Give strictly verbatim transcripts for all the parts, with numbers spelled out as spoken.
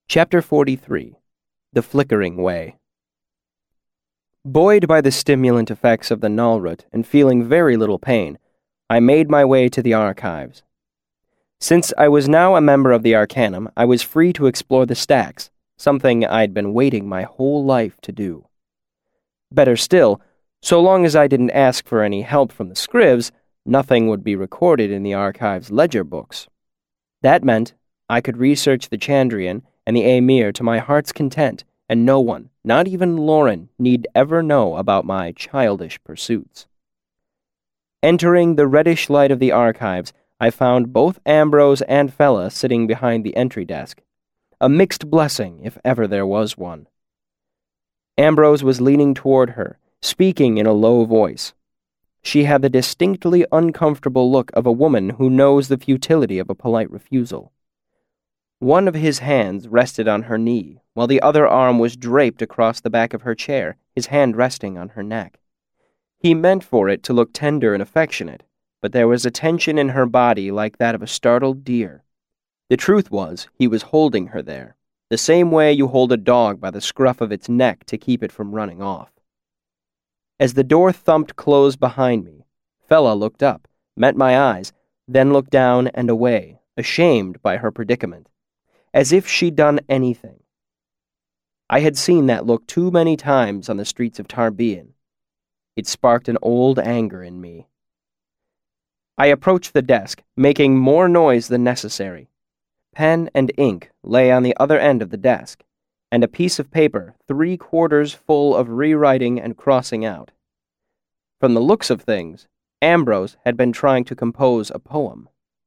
Chapter forty-three. The Flickering Way. Buoyed by the stimulant effects of the Nalrut and feeling very little pain, I made my way to the archives. Since I was now a member of the Arcanum, I was free to explore the stacks, something I'd been waiting my whole life to do. Better still, so long as I didn't ask for any help from the scrivs, nothing would be recorded in the archive's ledger books. That meant I could research the Chandrian and the Amir to my heart's content, and no one, not even Lauren, need ever know about my childish pursuits. Entering the reddish light of the archives, I found both Ambrose and Fella sitting behind the entry desk. A mixed blessing, if ever there was one. Ambrose was leaning toward her, speaking in a low voice. She had the distinctly uncomfortable look of a woman who knows the futility of a polite refusal. One of his hands rested on her knee, while the other arm was draped across the back of her chair, his hand resting on her neck. He meant for it to look tender and affectionate, but there was a tension in her body like that of a startled deer. The truth was, he was holding her there, the same way you hold a dog by the scruff of its neck to keep it from running off. As the door thumped closed behind me, Fella looked up, met my eyes, then looked down and away, ashamed by her predicament, as if she'd done anything. I had seen that look too many times on the streets of Tarbean. It sparked an old anger in me. I approached the desk, making more noise than necessary. Pen and ink lay on the other end of the desk, and a piece of paper three quarters full of rewriting and crossing out. From the looks of things, Ambrose had been trying to compose a poem.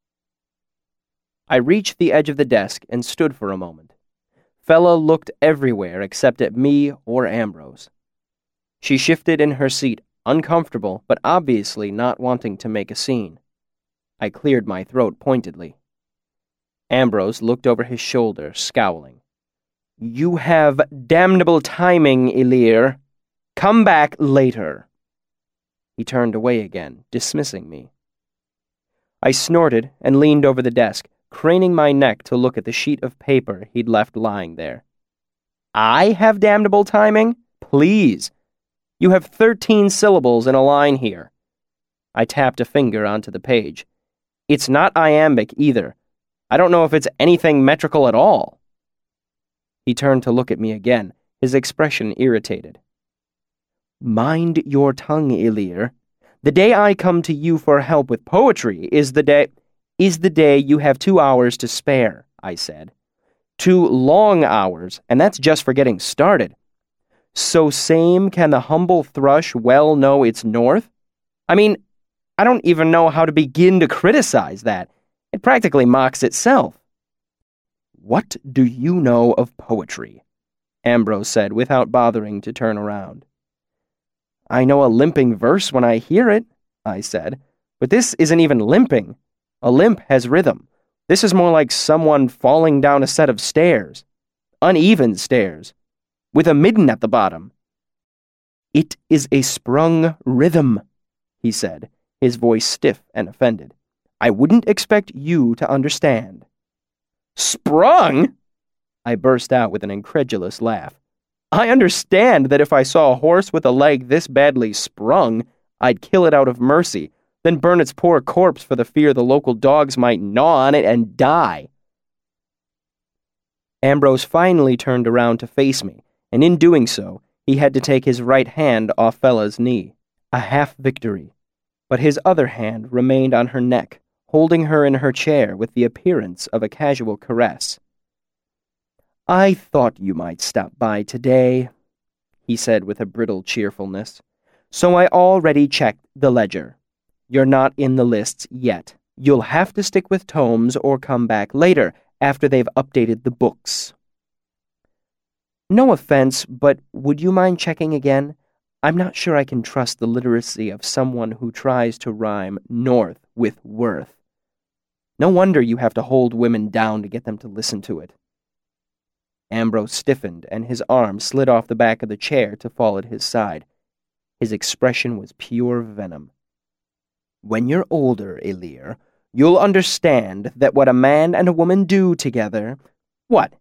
I reached the edge of the desk and stood for a moment. Fella looked everywhere except at me or Ambrose. She shifted in her seat, uncomfortable, but obviously not wanting to make a scene. I cleared my throat pointedly. Ambrose looked over his shoulder, scowling. "You have damnable timing, Ilir. Come back later." He turned away again, dismissing me. I snorted and leaned over the desk, craning my neck to look at the sheet of paper he'd left lying there. "I have damnable timing? Please. You have thirteen syllables in a line here." I tapped a finger onto the page. "It's not iambic either. I don't know if it's anything metrical at all." He turned to look at me again, his expression irritated. "Mind your tongue, Ilir. The day I come to you for help with poetry is the day... is the day you have two hours to spare," I said. "Two long hours, and that's just for getting started. So same can the humble thrush well know its north? I mean, I don't even know how to begin to criticize that. It practically mocks itself." "What do you know of poetry?" Ambrose said without bothering to turn around. "I know a limping verse when I hear it," I said, "but this isn't even limping. A limp has rhythm. This is more like someone falling down a set of stairs. Uneven stairs. With a midden at the bottom." "It is a sprung rhythm," he said, his voice stiff and offended. "I wouldn't expect you to understand." "Sprung?" I burst out with an incredulous laugh. "I understand that if I saw a horse with a leg this badly sprung, I'd kill it out of mercy, then burn its poor corpse for the fear the local dogs might gnaw on it and die." Ambrose finally turned around to face me, and in doing so, he had to take his right hand off Fella's knee, a half-victory, but his other hand remained on her neck, holding her in her chair with the appearance of a casual caress. "I thought you might stop by today," he said with a brittle cheerfulness, "so I already checked the ledger. You're not in the lists yet. You'll have to stick with tomes or come back later, after they've updated the books." "No offense, but would you mind checking again? I'm not sure I can trust the literacy of someone who tries to rhyme north with worth. No wonder you have to hold women down to get them to listen to it." Ambrose stiffened, and his arm slid off the back of the chair to fall at his side. His expression was pure venom. "When you're older, Ilir, you'll understand that what a man and a woman do together..." "What?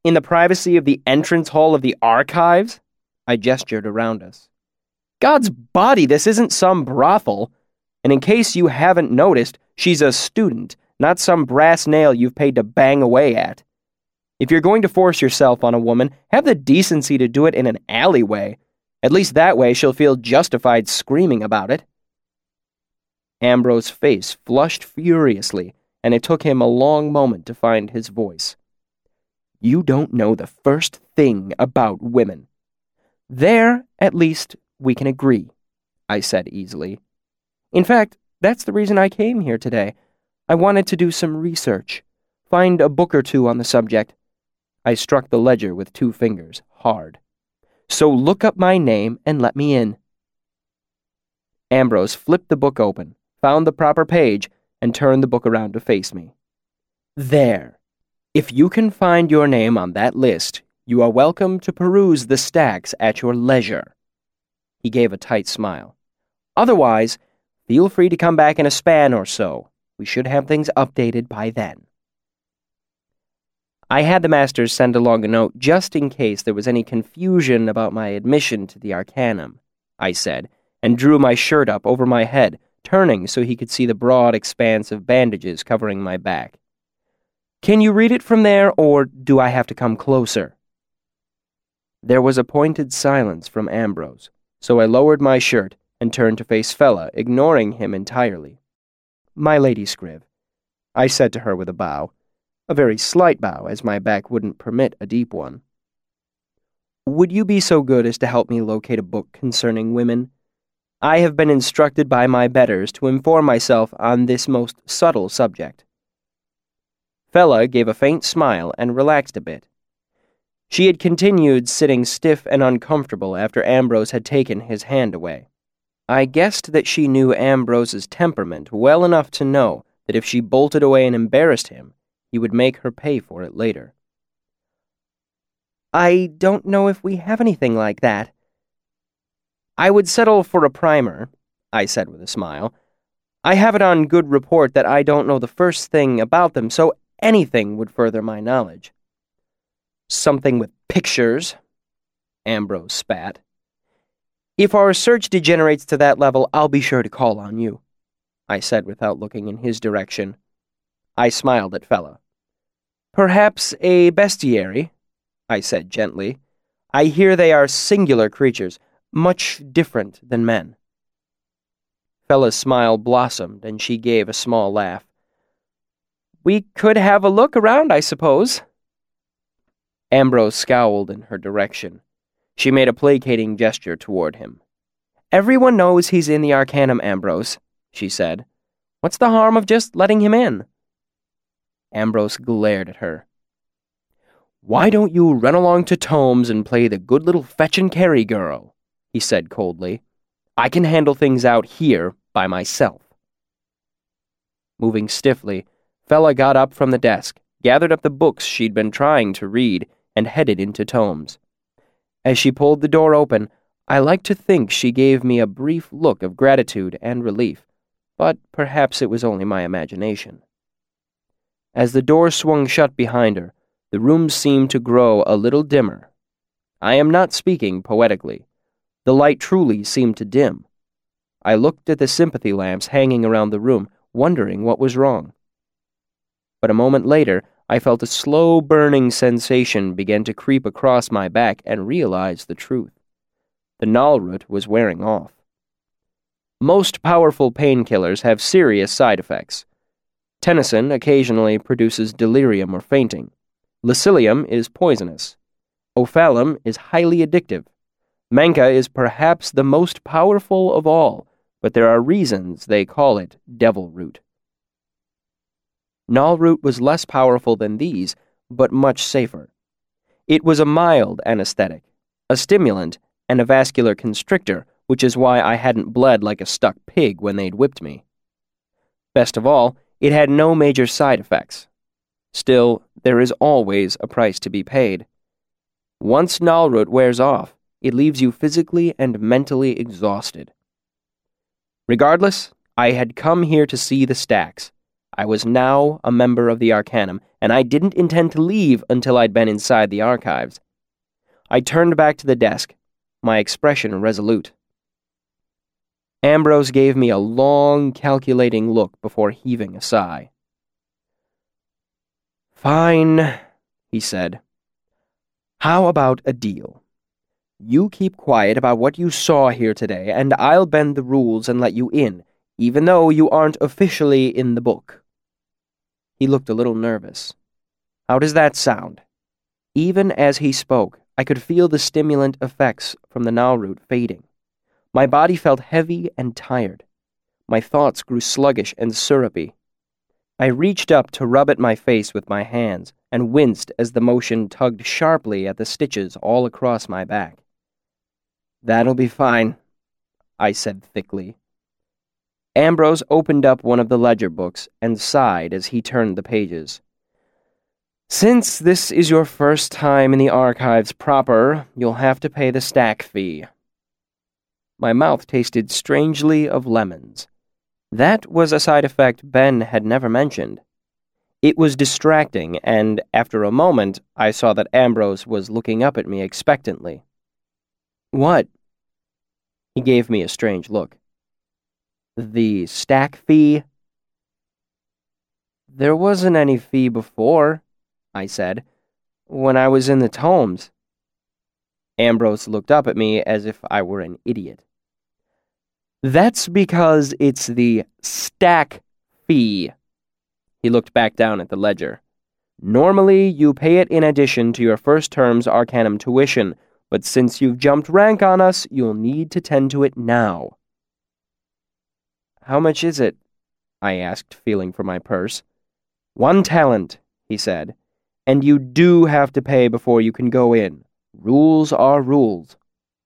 In the privacy of the entrance hall of the archives? I gestured around us. God's body, this isn't some brothel. And in case you haven't noticed, she's a student, not some brass nail you've paid to bang away at. If you're going to force yourself on a woman, have the decency to do it in an alleyway. At least that way she'll feel justified screaming about it. Ambrose's face flushed furiously, and it took him a long moment to find his voice. You don't know the first thing about women. There, at least, we can agree, I said easily. In fact, that's the reason I came here today. I wanted to do some research, find a book or two on the subject. I struck the ledger with two fingers, hard. So look up my name and let me in. Ambrose flipped the book open, found the proper page, and turned the book around to face me. There. If you can find your name on that list, you are welcome to peruse the stacks at your leisure. He gave a tight smile. Otherwise, feel free to come back in a span or so. We should have things updated by then. I had the masters send along a note just in case there was any confusion about my admission to the Arcanum, I said, and drew my shirt up over my head, turning so he could see the broad expanse of bandages covering my back. Can you read it from there, or do I have to come closer? There was a pointed silence from Ambrose, so I lowered my shirt and turned to face Fella, ignoring him entirely. My Lady Scriv, I said to her with a bow, a very slight bow, as my back wouldn't permit a deep one. Would you be so good as to help me locate a book concerning women? I have been instructed by my betters to inform myself on this most subtle subject. Fella gave a faint smile and relaxed a bit. She had continued sitting stiff and uncomfortable after Ambrose had taken his hand away. I guessed that she knew Ambrose's temperament well enough to know that if she bolted away and embarrassed him, he would make her pay for it later. I don't know if we have anything like that. I would settle for a primer, I said with a smile. I have it on good report that I don't know the first thing about them, so anything would further my knowledge. Something with pictures, Ambrose spat. If our search degenerates to that level, I'll be sure to call on you, I said without looking in his direction. I smiled at Fella. Perhaps a bestiary, I said gently. I hear they are singular creatures, much different than men. Fella's smile blossomed, and she gave a small laugh. We could have a look around, I suppose. Ambrose scowled in her direction. She made a placating gesture toward him. Everyone knows he's in the Arcanum, Ambrose, she said. What's the harm of just letting him in? Ambrose glared at her. Why don't you run along to Tomes and play the good little fetch-and-carry girl? He said coldly. I can handle things out here by myself. Moving stiffly, Fella got up from the desk, gathered up the books she'd been trying to read, and headed into Tomes. As she pulled the door open, I like to think she gave me a brief look of gratitude and relief, but perhaps it was only my imagination. As the door swung shut behind her, the room seemed to grow a little dimmer. I am not speaking poetically. The light truly seemed to dim. I looked at the sympathy lamps hanging around the room, wondering what was wrong. But a moment later, I felt a slow burning sensation begin to creep across my back and realized the truth. The Nalrut was wearing off. Most powerful painkillers have serious side effects. Tennyson occasionally produces delirium or fainting. Lycilium is poisonous. Ophalum is highly addictive. Menka is perhaps the most powerful of all, but there are reasons they call it devil root. Nalroot was less powerful than these, but much safer. It was a mild anesthetic, a stimulant, and a vascular constrictor, which is why I hadn't bled like a stuck pig when they'd whipped me. Best of all, it had no major side effects. Still, there is always a price to be paid. Once Nalroot wears off, it leaves you physically and mentally exhausted. Regardless, I had come here to see the stacks. I was now a member of the Arcanum, and I didn't intend to leave until I'd been inside the archives. I turned back to the desk, my expression resolute. Ambrose gave me a long, calculating look before heaving a sigh. "Fine," he said. "How about a deal? You keep quiet about what you saw here today, and I'll bend the rules and let you in, even though you aren't officially in the book." He looked a little nervous. "How does that sound?" Even as he spoke, I could feel the stimulant effects from the Nalroot fading. My body felt heavy and tired. My thoughts grew sluggish and syrupy. I reached up to rub at my face with my hands, and winced as the motion tugged sharply at the stitches all across my back. "That'll be fine," I said thickly. Ambrose opened up one of the ledger books and sighed as he turned the pages. "Since this is your first time in the archives proper, you'll have to pay the stack fee." My mouth tasted strangely of lemons. That was a side effect Ben had never mentioned. It was distracting, and after a moment, I saw that Ambrose was looking up at me expectantly. "What?" He gave me a strange look. "The stack fee?" "There wasn't any fee before," I said, "when I was in the tomes." Ambrose looked up at me as if I were an idiot. "That's because it's the stack fee." He looked back down at the ledger. "Normally, you pay it in addition to your first term's Arcanum tuition, but since you've jumped rank on us, you'll need to tend to it now." "How much is it?" I asked, feeling for my purse. "One talent," he said, "and you do have to pay before you can go in. Rules are rules."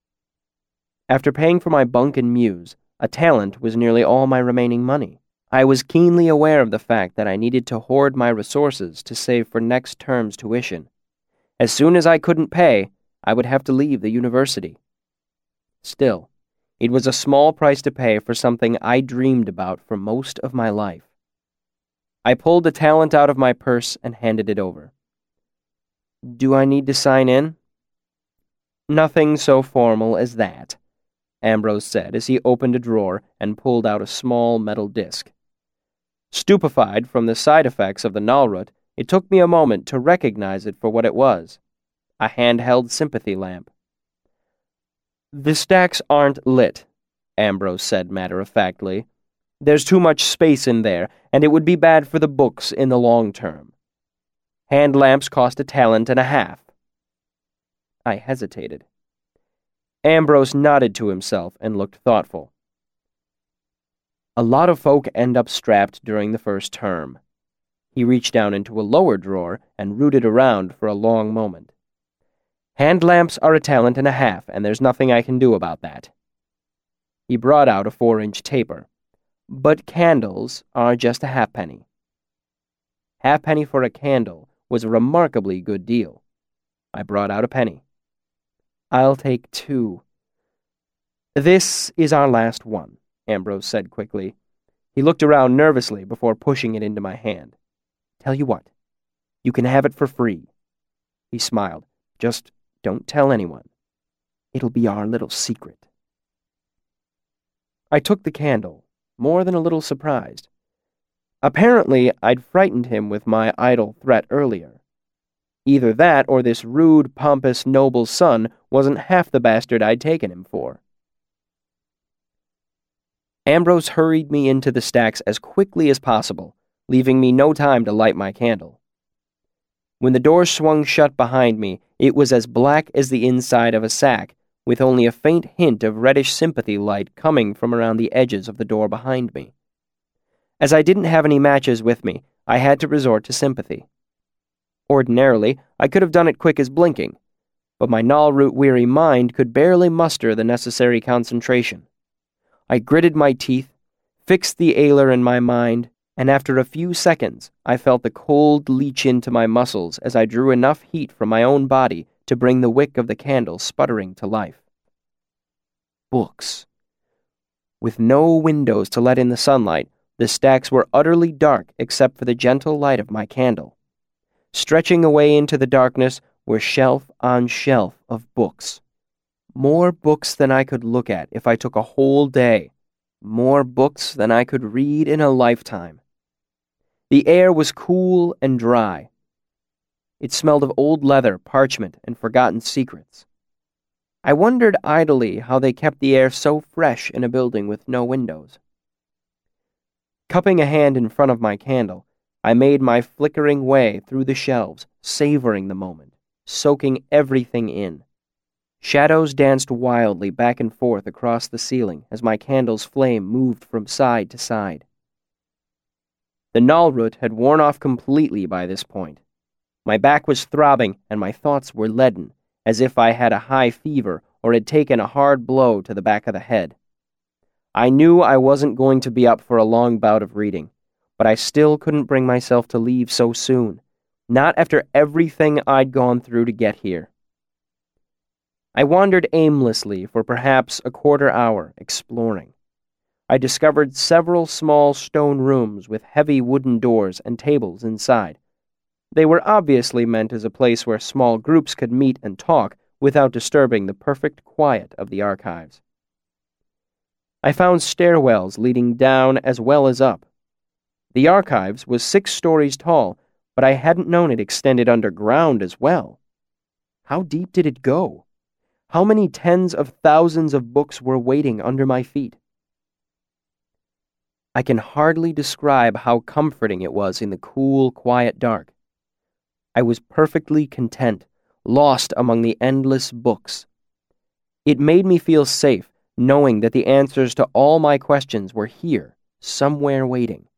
After paying for my bunk and mews, a talent was nearly all my remaining money. I was keenly aware of the fact that I needed to hoard my resources to save for next term's tuition. As soon as I couldn't pay, I would have to leave the university. Still, it was a small price to pay for something I dreamed about for most of my life. I pulled a talent out of my purse and handed it over. "Do I need to sign in?" "Nothing so formal as that," Ambrose said as he opened a drawer and pulled out a small metal disc. Stupefied from the side effects of the Nalroot, it took me a moment to recognize it for what it was, a handheld sympathy lamp. "The stacks aren't lit," Ambrose said matter-of-factly. "There's too much space in there, and it would be bad for the books in the long term. Hand lamps cost a talent and a half." I hesitated. Ambrose nodded to himself and looked thoughtful. "A lot of folk end up strapped during the first term." He reached down into a lower drawer and rooted around for a long moment. "Hand lamps are a talent and a half, and there's nothing I can do about that." He brought out a four-inch taper. "But candles are just a halfpenny." Halfpenny for a candle was a remarkably good deal. I brought out a penny. "I'll take two." "This is our last one," Ambrose said quickly. He looked around nervously before pushing it into my hand. "Tell you what, you can have it for free." He smiled. "Just don't tell anyone. It'll be our little secret." I took the candle, more than a little surprised. Apparently, I'd frightened him with my idle threat earlier. Either that or this rude, pompous, noble son wasn't half the bastard I'd taken him for. Ambrose hurried me into the stacks as quickly as possible, leaving me no time to light my candle. When the door swung shut behind me, it was as black as the inside of a sack, with only a faint hint of reddish sympathy light coming from around the edges of the door behind me. As I didn't have any matches with me, I had to resort to sympathy. Ordinarily, I could have done it quick as blinking, but my Nalroot-weary mind could barely muster the necessary concentration. I gritted my teeth, fixed the ailer in my mind, and after a few seconds, I felt the cold leach into my muscles as I drew enough heat from my own body to bring the wick of the candle sputtering to life. Books. With no windows to let in the sunlight, The stacks were utterly dark except for the gentle light of my candle. Stretching away into the darkness were shelf on shelf of books. More books than I could look at if I took a whole day. More books than I could read in a lifetime. The air was cool and dry. It smelled of old leather, parchment, and forgotten secrets. I wondered idly how they kept the air so fresh in a building with no windows. Cupping a hand in front of my candle, I made my flickering way through the shelves, savoring the moment, soaking everything in. Shadows danced wildly back and forth across the ceiling as my candle's flame moved from side to side. The Nalrut had worn off completely by this point. My back was throbbing and my thoughts were leaden, as if I had a high fever or had taken a hard blow to the back of the head. I knew I wasn't going to be up for a long bout of reading, but I still couldn't bring myself to leave so soon, not after everything I'd gone through to get here. I wandered aimlessly for perhaps a quarter hour, exploring. I discovered several small stone rooms with heavy wooden doors and tables inside. They were obviously meant as a place where small groups could meet and talk without disturbing the perfect quiet of the archives. I found stairwells leading down as well as up. The archives was six stories tall, but I hadn't known it extended underground as well. How deep did it go? How many tens of thousands of books were waiting under my feet? I can hardly describe how comforting it was in the cool, quiet dark. I was perfectly content, lost among the endless books. It made me feel safe, knowing that the answers to all my questions were here, somewhere waiting.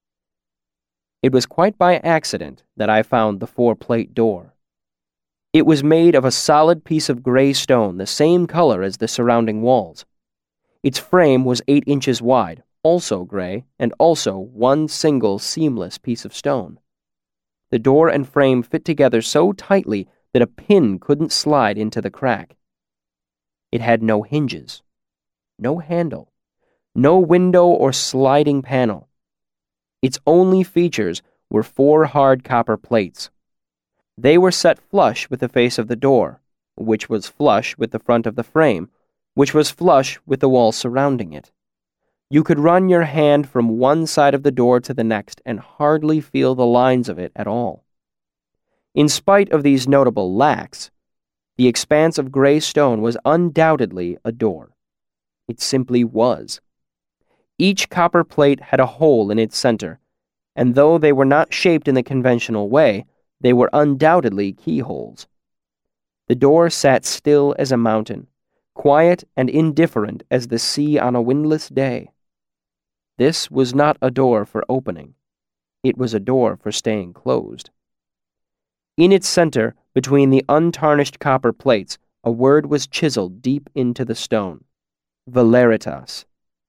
It was quite by accident that I found the four-plate door. It was made of a solid piece of gray stone, the same color as the surrounding walls. Its frame was eight inches wide, also gray, and also one single seamless piece of stone. The door and frame fit together so tightly that a pin couldn't slide into the crack. It had no hinges, no handle, no window or sliding panel. Its only features were four hard copper plates. They were set flush with the face of the door, which was flush with the front of the frame, which was flush with the wall surrounding it. You could run your hand from one side of the door to the next and hardly feel the lines of it at all. In spite of these notable lacks, the expanse of gray stone was undoubtedly a door. It simply was. Each copper plate had a hole in its center, and though they were not shaped in the conventional way, they were undoubtedly keyholes. The door sat still as a mountain, quiet and indifferent as the sea on a windless day. This was not a door for opening. It was a door for staying closed. In its center, between the untarnished copper plates, a word was chiseled deep into the stone. Valeritas.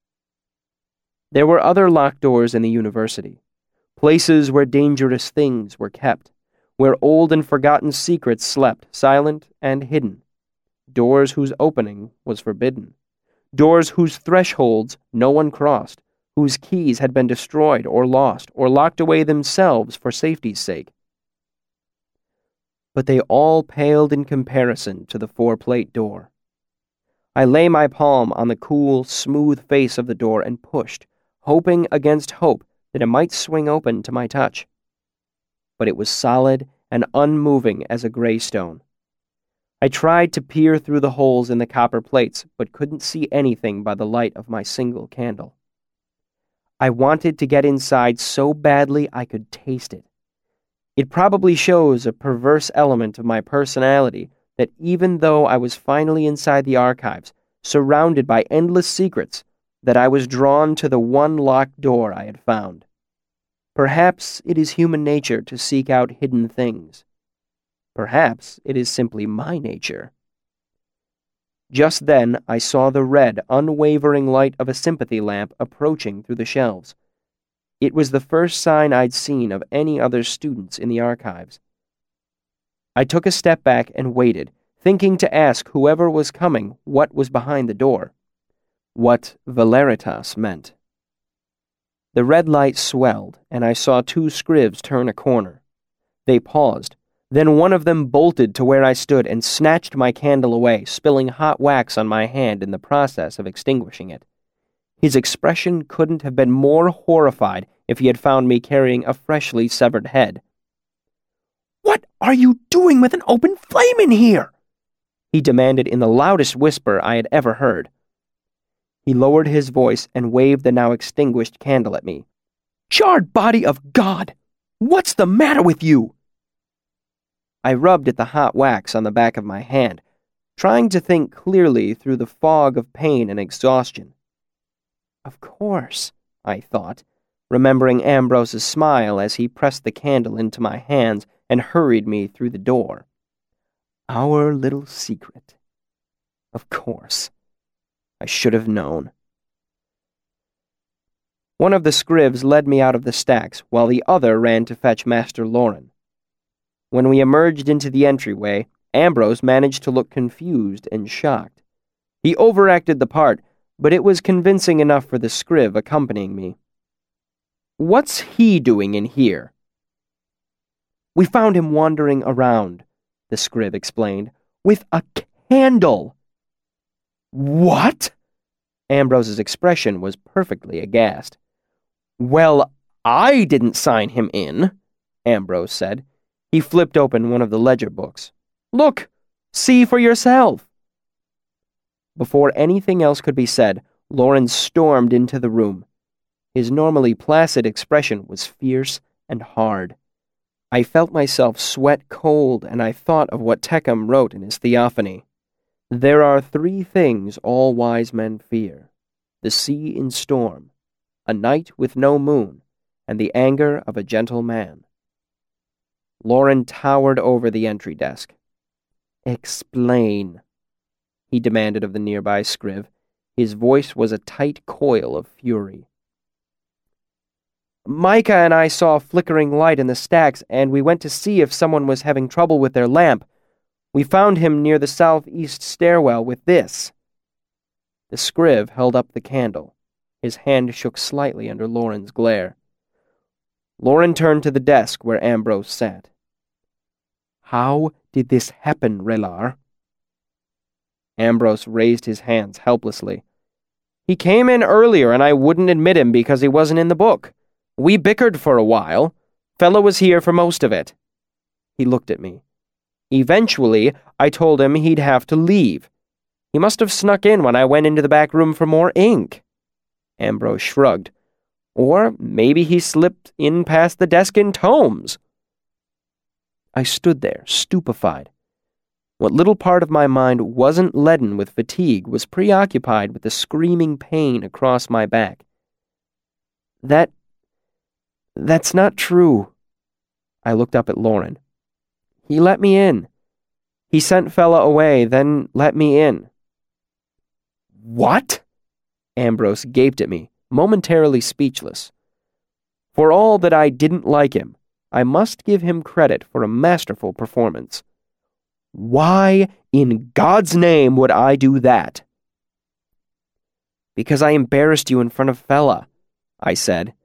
There were other locked doors in the university, places where dangerous things were kept, where old and forgotten secrets slept, silent and hidden. Doors whose opening was forbidden. Doors whose thresholds no one crossed, whose keys had been destroyed or lost or locked away themselves for safety's sake. But they all paled in comparison to the four-plate door. I lay my palm on the cool, smooth face of the door and pushed, hoping against hope that it might swing open to my touch. But it was solid and unmoving as a gray stone. I tried to peer through the holes in the copper plates, but couldn't see anything by the light of my single candle. I wanted to get inside so badly I could taste it. It probably shows a perverse element of my personality that even though I was finally inside the archives, surrounded by endless secrets, that I was drawn to the one locked door I had found. Perhaps it is human nature to seek out hidden things. Perhaps it is simply my nature. Just then I saw the red, unwavering light of a sympathy lamp approaching through the shelves. It was the first sign I'd seen of any other students in the archives. I took a step back and waited, thinking to ask whoever was coming what was behind the door, what Valeritas meant. The red light swelled, and I saw two scrivs turn a corner. They paused. Then one of them bolted to where I stood and snatched my candle away, spilling hot wax on my hand in the process of extinguishing it. His expression couldn't have been more horrified if he had found me carrying a freshly severed head. "What are you doing with an open flame in here?" he demanded in the loudest whisper I had ever heard. He lowered his voice and waved the now extinguished candle at me. "Charred body of God! What's the matter with you?" I rubbed at the hot wax on the back of my hand, trying to think clearly through the fog of pain and exhaustion. Of course, I thought, remembering Ambrose's smile as he pressed the candle into my hands and hurried me through the door. Our little secret. Of course. I should have known. One of the scrivs led me out of the stacks, while the other ran to fetch Master Loren. When we emerged into the entryway, Ambrose managed to look confused and shocked. He overacted the part, but it was convincing enough for the scriv accompanying me. "What's he doing in here?" "We found him wandering around," the scriv explained, "with a candle." "What?" Ambrose's expression was perfectly aghast. "Well, I didn't sign him in," Ambrose said. He flipped open one of the ledger books. "Look, see for yourself." Before anything else could be said, Loren stormed into the room. His normally placid expression was fierce and hard. I felt myself sweat cold, and I thought of what Tecum wrote in his Theophany. There are three things all wise men fear: the sea in storm, a night with no moon, and the anger of a gentle man. Loren towered over the entry desk. "Explain," he demanded of the nearby scriv. His voice was a tight coil of fury. "Micah and I saw a flickering light in the stacks, and we went to see if someone was having trouble with their lamp. We found him near the southeast stairwell with this." The scriv held up the candle. His hand shook slightly under Loren's glare. Loren turned to the desk where Ambrose sat. "How did this happen, Relar?" Ambrose raised his hands helplessly. "He came in earlier and I wouldn't admit him because he wasn't in the book. We bickered for a while. Fellow was here for most of it." He looked at me. "Eventually, I told him he'd have to leave. He must have snuck in when I went into the back room for more ink." Ambrose shrugged. "Or maybe he slipped in past the desk in tomes." I stood there, stupefied. What little part of my mind wasn't leaden with fatigue was preoccupied with the screaming pain across my back. That... that's not true." I looked up at Loren. "He let me in. He sent fella away, then let me in." "What?" Ambrose gaped at me, momentarily speechless. For all that I didn't like him, I must give him credit for a masterful performance. "Why, in God's name, would I do that?" "Because I embarrassed you in front of fella," I said.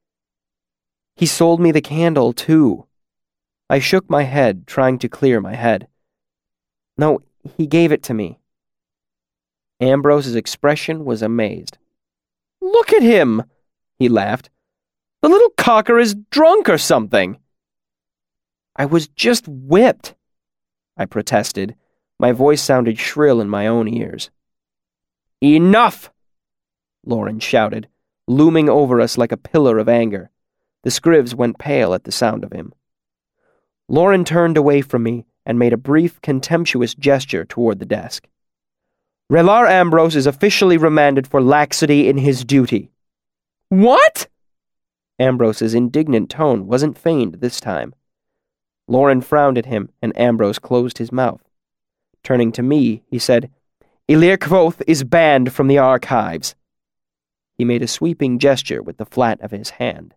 "He sold me the candle, too." I shook my head, trying to clear my head. "No, he gave it to me." Ambrose's expression was amazed. "Look at him!" he laughed. "The little cocker is drunk or something." "I was just whipped," I protested. My voice sounded shrill in my own ears. "Enough!" Loren shouted, looming over us like a pillar of anger. The scrivs went pale at the sound of him. Loren turned away from me and made a brief, contemptuous gesture toward the desk. "Relar Ambrose is officially remanded for laxity in his duty." "What?" Ambrose's indignant tone wasn't feigned this time. Loren frowned at him, and Ambrose closed his mouth. Turning to me, he said, "Ilir Kvothe is banned from the archives." He made a sweeping gesture with the flat of his hand.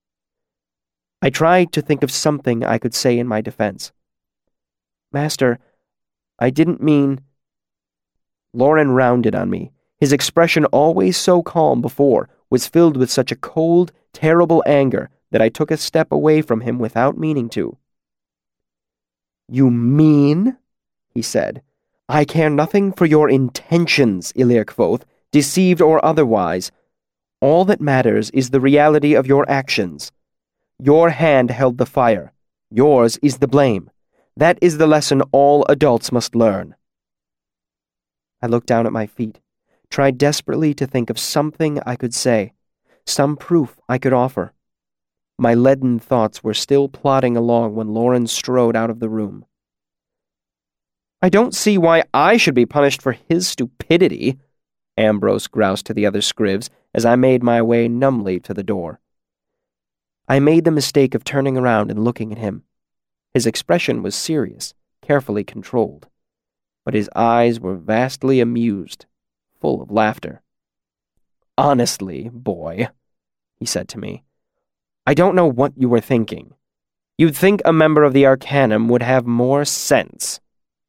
I tried to think of something I could say in my defense. "Master, I didn't mean—" Loren rounded on me, his expression always so calm before, was filled with such a cold, terrible anger that I took a step away from him without meaning to. "You mean," he said, "I care nothing for your intentions, Ilir Kvothe, deceived or otherwise. All that matters is the reality of your actions. Your hand held the fire. Yours is the blame. That is the lesson all adults must learn." I looked down at my feet, tried desperately to think of something I could say, some proof I could offer. My leaden thoughts were still plodding along when Lauren strode out of the room. "I don't see why I should be punished for his stupidity," Ambrose groused to the other Scrivs as I made my way numbly to the door. I made the mistake of turning around and looking at him. His expression was serious, carefully controlled, but his eyes were vastly amused, full of laughter. "Honestly, boy," he said to me, "I don't know what you were thinking. You'd think a member of the Arcanum would have more sense."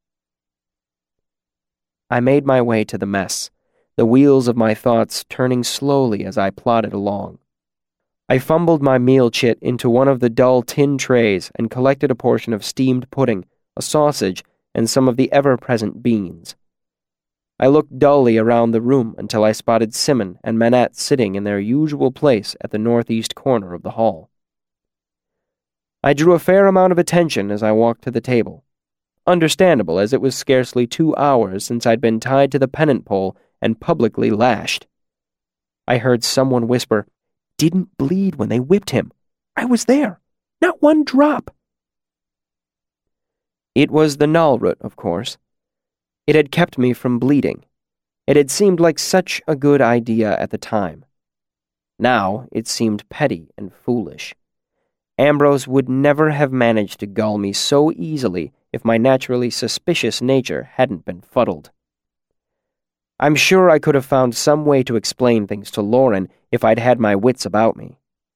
I made my way to the mess, the wheels of my thoughts turning slowly as I plodded along. I fumbled my meal chit into one of the dull tin trays and collected a portion of steamed pudding, a sausage, and some of the ever-present beans. I looked dully around the room until I spotted Simon and Manette sitting in their usual place at the northeast corner of the hall. I drew a fair amount of attention as I walked to the table. Understandable, as it was scarcely two hours since I'd been tied to the pennant pole and publicly lashed. I heard someone whisper, "Didn't bleed when they whipped him. I was there. Not one drop." It was the Nalrut, of course. It had kept me from bleeding. It had seemed like such a good idea at the time. Now it seemed petty and foolish. Ambrose would never have managed to gull me so easily if my naturally suspicious nature hadn't been fuddled. I'm sure I could have found some way to explain things to Lauren if I'd had my wits about me.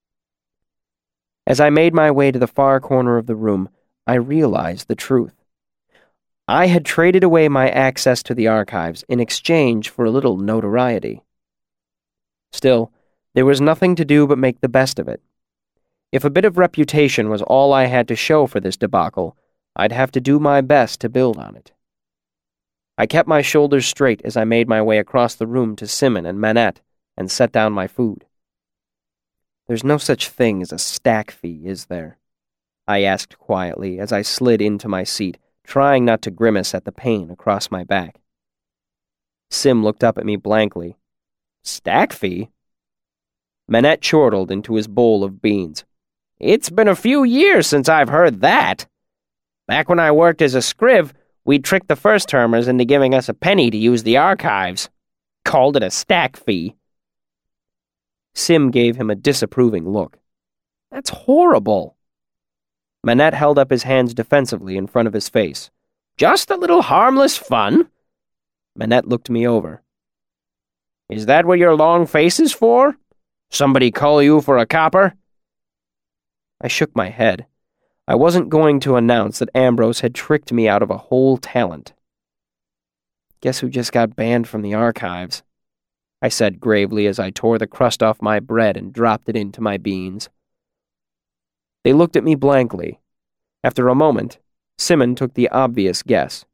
As I made my way to the far corner of the room, I realized the truth. I had traded away my access to the archives in exchange for a little notoriety. Still, there was nothing to do but make the best of it. If a bit of reputation was all I had to show for this debacle, I'd have to do my best to build on it. I kept my shoulders straight as I made my way across the room to Simon and Manette and set down my food. "There's no such thing as a stack fee, is there?" I asked quietly as I slid into my seat, trying not to grimace at the pain across my back. Sim looked up at me blankly. "Stack fee?" Manette chortled into his bowl of beans. "It's been a few years since I've heard that. Back when I worked as a scriv, we tricked the first-termers into giving us a penny to use the archives. Called it a stack fee." Sim gave him a disapproving look. "That's horrible." Manette held up his hands defensively in front of his face. "Just a little harmless fun." Manette looked me over. "Is that what your long face is for? Somebody call you for a copper?" I shook my head. I wasn't going to announce that Ambrose had tricked me out of a whole talent. "Guess who just got banned from the archives?" I said gravely as I tore the crust off my bread and dropped it into my beans. They looked at me blankly. After a moment, Simon took the obvious guess.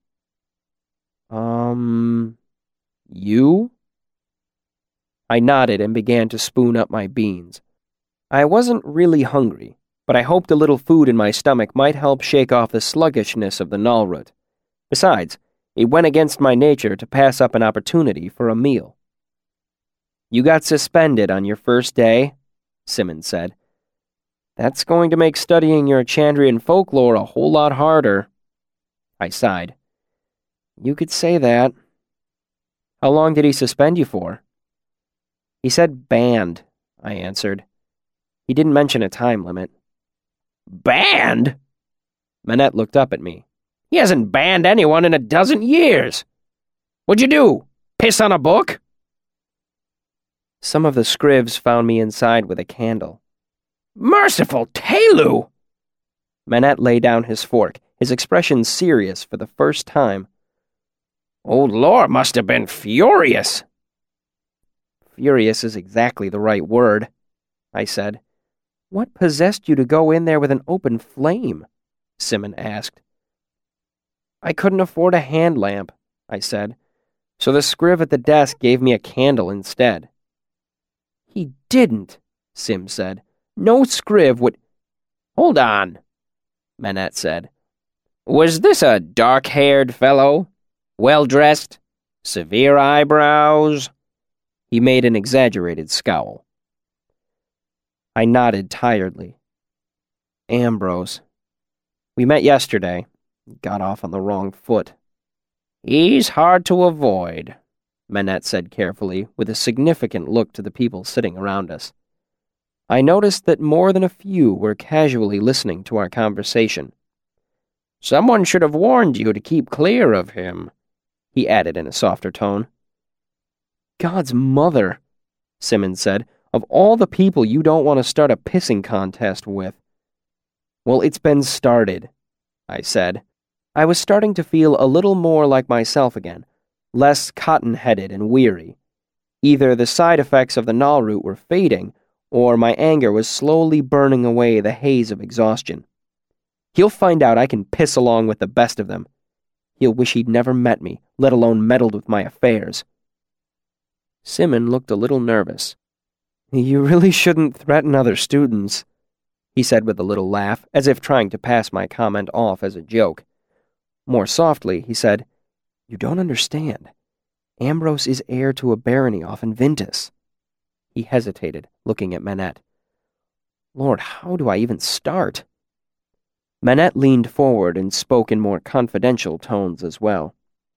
Um, you? I nodded and began to spoon up my beans. I wasn't really hungry, but I hoped a little food in my stomach might help shake off the sluggishness of the Nalrut. Besides, it went against my nature to pass up an opportunity for a meal. "You got suspended on your first day," Simon said. "That's going to make studying your Chandrian folklore a whole lot harder." I sighed. "You could say that." "How long did he suspend you for?" "He said banned," I answered. "He didn't mention a time limit." "Banned?" Manette looked up at me. "He hasn't banned anyone in a dozen years. What'd you do? Piss on a book?" Some of the scrivs found me inside with a candle. "Merciful Tehlu!" Manette laid down his fork, his expression serious for the first time. "Old Lore must have been furious." Furious is exactly the right word, I said. What possessed you to go in there with an open flame? Simon asked. I couldn't afford a hand lamp, I said, so the scriv at the desk gave me a candle instead. He didn't, Sim said. No scriv would... Hold on, Manette said. Was this a dark-haired fellow? Well-dressed? Severe eyebrows? He made an exaggerated scowl. I nodded tiredly. Ambrose. We met yesterday. Got off on the wrong foot. He's hard to avoid, Manette said carefully, with a significant look to the people sitting around us. I noticed that more than a few were casually listening to our conversation. Someone should have warned you to keep clear of him, he added in a softer tone. God's mother, Simmons said, of all the people you don't want to start a pissing contest with. Well, it's been started, I said. I was starting to feel a little more like myself again, less cotton-headed and weary. Either the side effects of the Nalroot were fading, or my anger was slowly burning away the haze of exhaustion. He'll find out I can piss along with the best of them. He'll wish he'd never met me, let alone meddled with my affairs. Simon looked a little nervous. You really shouldn't threaten other students, he said with a little laugh, as if trying to pass my comment off as a joke. More softly, he said, You don't understand. Ambrose is heir to a barony off in Ventus. He hesitated, looking at Manette. Lord, how do I even start? Manette leaned forward and spoke in more confidential tones as well.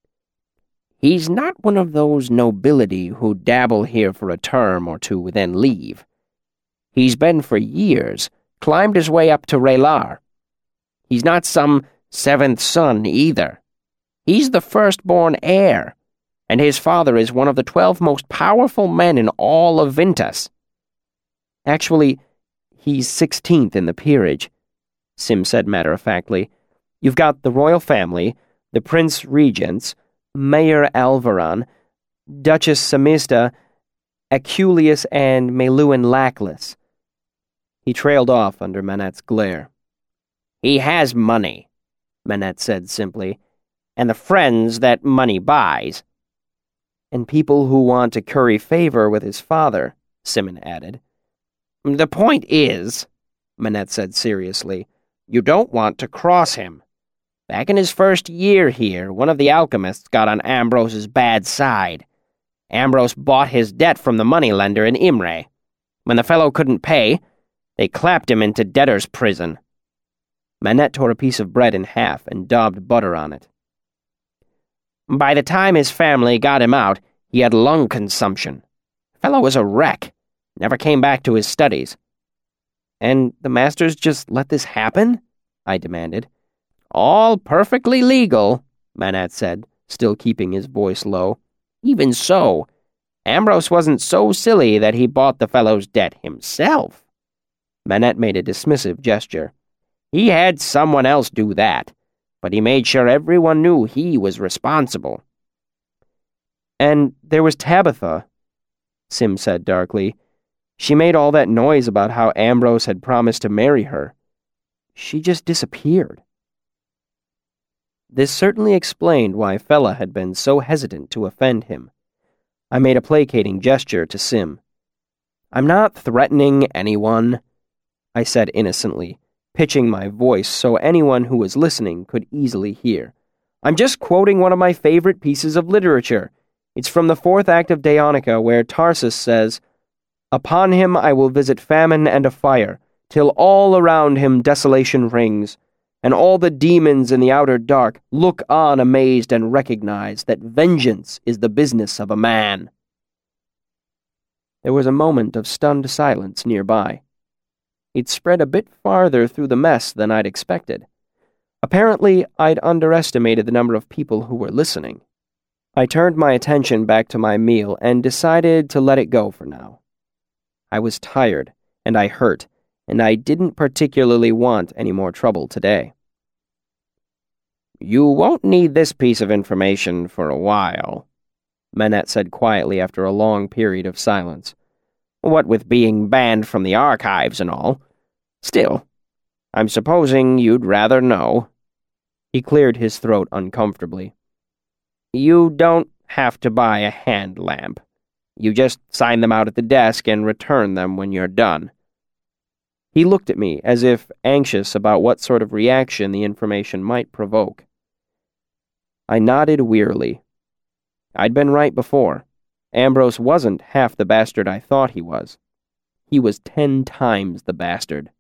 He's not one of those nobility who dabble here for a term or two then leave. He's been for years, climbed his way up to Raylar. He's not some seventh son either. He's the firstborn heir, and his father is one of the twelve most powerful men in all of Ventus. Actually, he's sixteenth in the peerage, Sim said matter-of-factly. You've got the royal family, the prince regents, Mayor Alvaron, Duchess Samista, Aculeus, and Meluan Lackless. He trailed off under Manette's glare. He has money, Manette said simply, and the friends that money buys. And people who want to curry favor with his father, Simon added. The point is, Manette said seriously, you don't want to cross him. Back in his first year here, one of the alchemists got on Ambrose's bad side. Ambrose bought his debt from the moneylender in Imre. When the fellow couldn't pay, they clapped him into debtor's prison. Manette tore a piece of bread in half and daubed butter on it. By the time his family got him out, he had lung consumption. The fellow was a wreck. Never came back to his studies. And the masters just let this happen? I demanded. All perfectly legal, Manette said, still keeping his voice low. Even so, Ambrose wasn't so silly that he bought the fellow's debt himself. Manette made a dismissive gesture. He had someone else do that, but he made sure everyone knew he was responsible. And there was Tabitha, Sim said darkly. She made all that noise about how Ambrose had promised to marry her. She just disappeared. This certainly explained why Fella had been so hesitant to offend him. I made a placating gesture to Sim. I'm not threatening anyone, I said innocently, pitching my voice so anyone who was listening could easily hear. I'm just quoting one of my favorite pieces of literature. It's from the fourth act of Daonica, where Tarsus says, Upon him I will visit famine and a fire, till all around him desolation rings, and all the demons in the outer dark look on amazed and recognize that vengeance is the business of a man. There was a moment of stunned silence nearby. It spread a bit farther through the mess than I'd expected. Apparently, I'd underestimated the number of people who were listening. I turned my attention back to my meal and decided to let it go for now. I was tired, and I hurt, and I didn't particularly want any more trouble today. You won't need this piece of information for a while, Manette said quietly after a long period of silence. "What with being banned from the archives and all. Still, I'm supposing you'd rather know." He cleared his throat uncomfortably. "You don't have to buy a hand lamp. You just sign them out at the desk and return them when you're done." He looked at me as if anxious about what sort of reaction the information might provoke. I nodded wearily. I'd been right before. Ambrose wasn't half the bastard I thought he was. He was ten times the bastard.